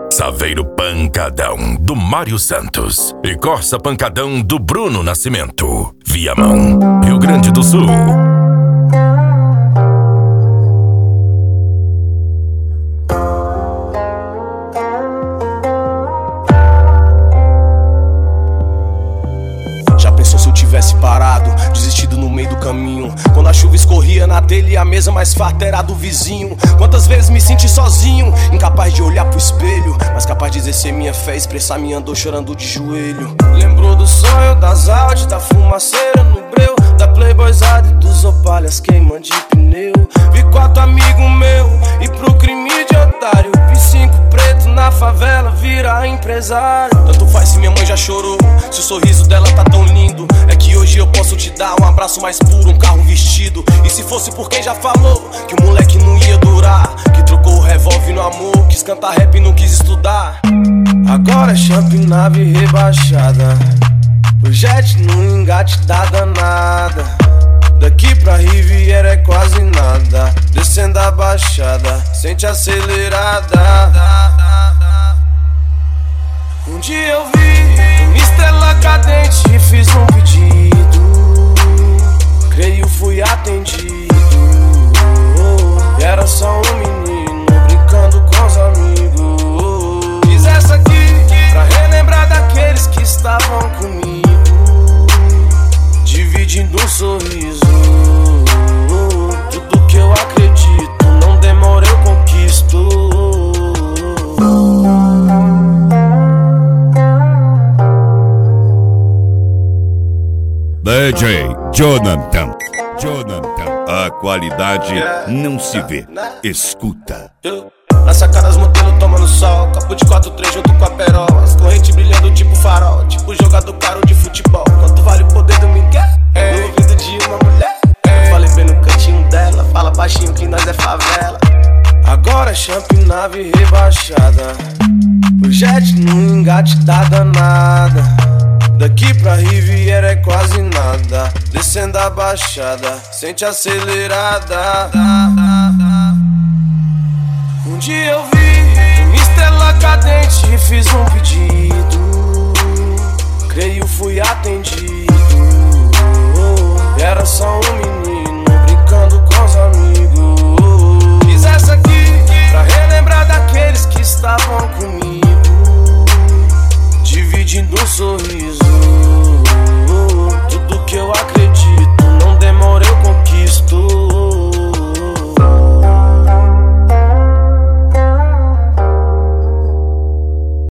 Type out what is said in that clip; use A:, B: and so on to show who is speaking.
A: Saveiro Pancadão, do Mário Santos. E Corsa Pancadão, do Bruno Nascimento. Viamão, Rio Grande do Sul.
B: Já pensou se eu tivesse parado, desistido no meio do caminho? Quando a chuva escorria na telha e a mesa mais farta era do vizinho. Quantas vezes me senti sozinho, incapaz de olhar pro espelho, mas capaz de exercer minha fé, expressar minha dor chorando de joelho. Lembrou do sonho, das Audi, da fumaceira no breu, da playboyzada e dos opalhas queimando de pneu. Vi 4 amigos meus e pro crime de otário, vi 5 pretos na favela virar empresário. Tanto faz se minha mãe já chorou, se o sorriso dela tá tão lindo. É que hoje eu posso te dar um abraço mais puro, um carro vestido. E se fosse por quem já falou que o moleque não ia durar, que trocou o revólver no amor, quis cantar rap e não quis estudar. Agora é champ nave rebaixada, o jet no engate da danada. Daqui pra Riviera é quase nada, descendo a baixada, sente acelerada. Um dia eu vi uma estrela cadente e fiz um pedido, creio fui atendido. Era só um menino brincando com os amigos. Fiz essa aqui pra relembrar daqueles que estavam comigo, dividindo um sorriso. Tudo que eu acredito, não demora eu conquisto.
C: DJ Jonathan, a qualidade não se vê, escuta.
B: Na sacada as modelos tomando sol, capo de 4-3 junto com a perola, as correntes brilhando tipo farol, tipo jogador caro de futebol. Quanto vale o poder do Miguel? No ouvido de uma mulher. Falei bem no cantinho dela, fala baixinho que nós é favela. Agora é champ nave rebaixada, o jet no engate da danada. Daqui pra Riviera é quase nada, descendo a baixada, sente acelerada. Um dia eu vi uma estrela cadente e fiz um pedido, creio fui atendido. Era só um menino brincando com os amigos. Fiz essa aqui pra relembrar daqueles que estavam comigo, dividindo um sorriso.